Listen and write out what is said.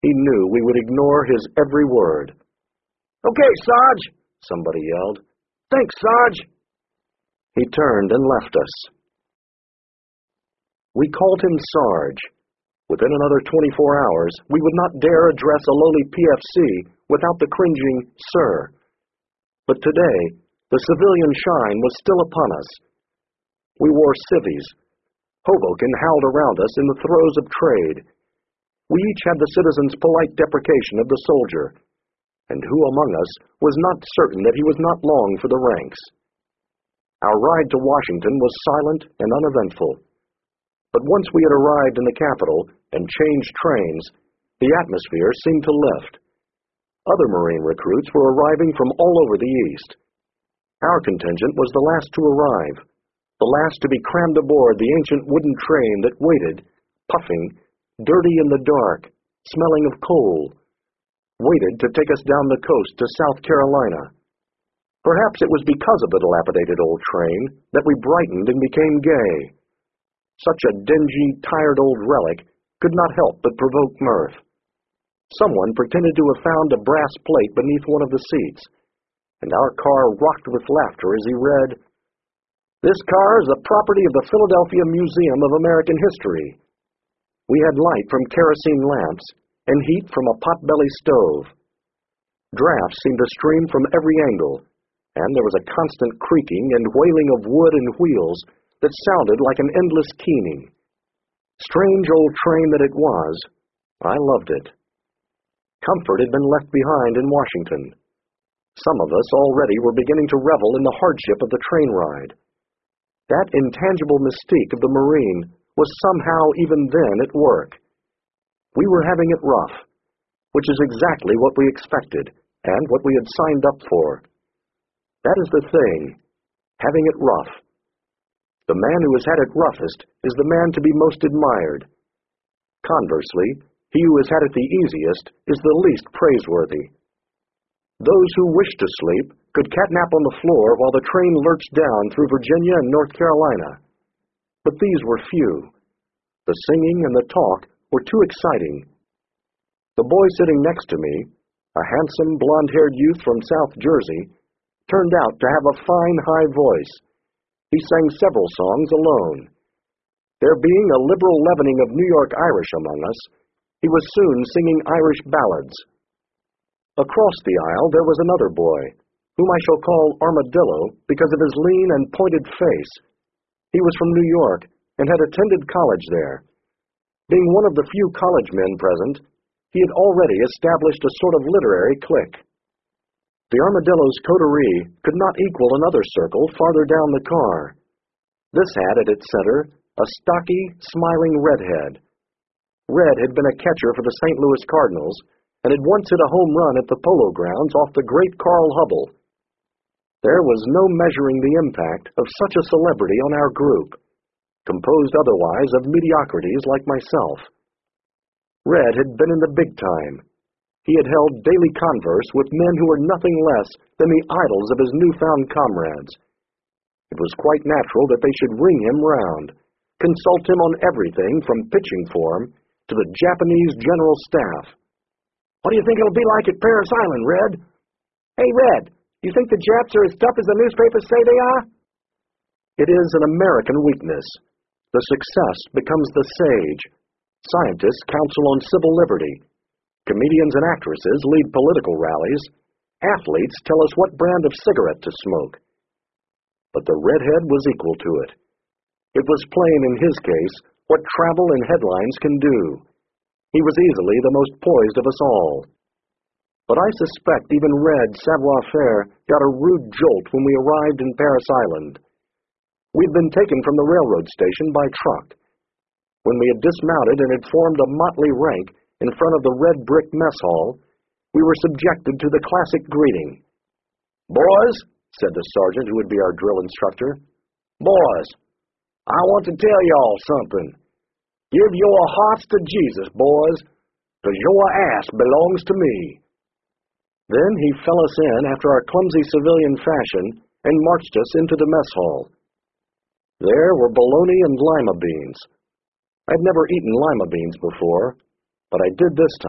He knew we would ignore his every word. "Okay, Sarge," somebody yelled. "Thanks, Sarge." He turned and left us. We called him Sarge. Within another 24 hours, we would not dare address a lowly PFC without the cringing "Sir." But today, the civilian shine was still upon us. We wore civvies. Hoboken howled around us in the throes of trade. We each had the citizen's polite deprecation of the soldier, and who among us was not certain that he was not long for the ranks? Our ride to Washington was silent and uneventful. But once we had arrived in the capital and changed trains, the atmosphere seemed to lift. Other Marine recruits were arriving from all over the East. Our contingent was the last to arrive, the last to be crammed aboard the ancient wooden train that waited, puffing, dirty in the dark, smelling of coal, waited to take us down the coast to South Carolina. Perhaps it was because of the dilapidated old train that we brightened and became gay. Such a dingy, tired old relic could not help but provoke mirth. Someone pretended to have found a brass plate beneath one of the seats, and our car rocked with laughter as he read, "This car is the property of the Philadelphia Museum of American History." We had light from kerosene lamps and heat from a potbelly stove. Drafts seemed to stream from every angle, and there was a constant creaking and wailing of wood and wheels that sounded like an endless keening. Strange old train that it was, I loved it. Comfort had been left behind in Washington. Some of us already were beginning to revel in the hardship of the train ride. That intangible mystique of the Marine was somehow even then at work. We were having it rough, which is exactly what we expected and what we had signed up for. That is the thing, having it rough. The man who has had it roughest is the man to be most admired. Conversely, he who has had it the easiest is the least praiseworthy. Those who wished to sleep could catnap on the floor while the train lurched down through Virginia and North Carolina. But these were few. The singing and the talk were too exciting. The boy sitting next to me, a handsome, blond-haired youth from South Jersey, turned out to have a fine, high voice. He sang several songs alone. There being a liberal leavening of New York Irish among us, he was soon singing Irish ballads. Across the aisle there was another boy, whom I shall call Armadillo because of his lean and pointed face. He was from New York and had attended college there. Being one of the few college men present, he had already established a sort of literary clique. The Armadillo's coterie could not equal another circle farther down the car. This had at its center a stocky, smiling redhead. Red had been a catcher for the St. Louis Cardinals and had once hit a home run at the Polo Grounds off the great Carl Hubbell. There was no measuring the impact of such a celebrity on our group, composed otherwise of mediocrities like myself. Red had been in the big time. He had held daily converse with men who were nothing less than the idols of his newfound comrades. It was quite natural that they should ring him round, consult him on everything from pitching form to the Japanese general staff. "What do you think it'll be like at Parris Island, Red?" "Hey, Red, you think the Japs are as tough as the newspapers say they are?" It is an American weakness. The success becomes the sage. Scientists counsel on civil liberty. Comedians and actresses lead political rallies. Athletes tell us what brand of cigarette to smoke. But the redhead was equal to it. It was plain in his case what travel and headlines can do. He was easily the most poised of us all. But I suspect even Red savoir-faire got a rude jolt when we arrived in Parris Island. We'd been taken from the railroad station by truck. When we had dismounted and had formed a motley rank in front of the red brick mess hall, we were subjected to the classic greeting. "Boys," said the sergeant who would be our drill instructor, "boys, I want to tell y'all something. Give your hearts to Jesus, boys, 'cause your ass belongs to me." Then he fell us in after our clumsy civilian fashion and marched us into the mess hall. There were bologna and lima beans. I'd never eaten lima beans before, but I did this time.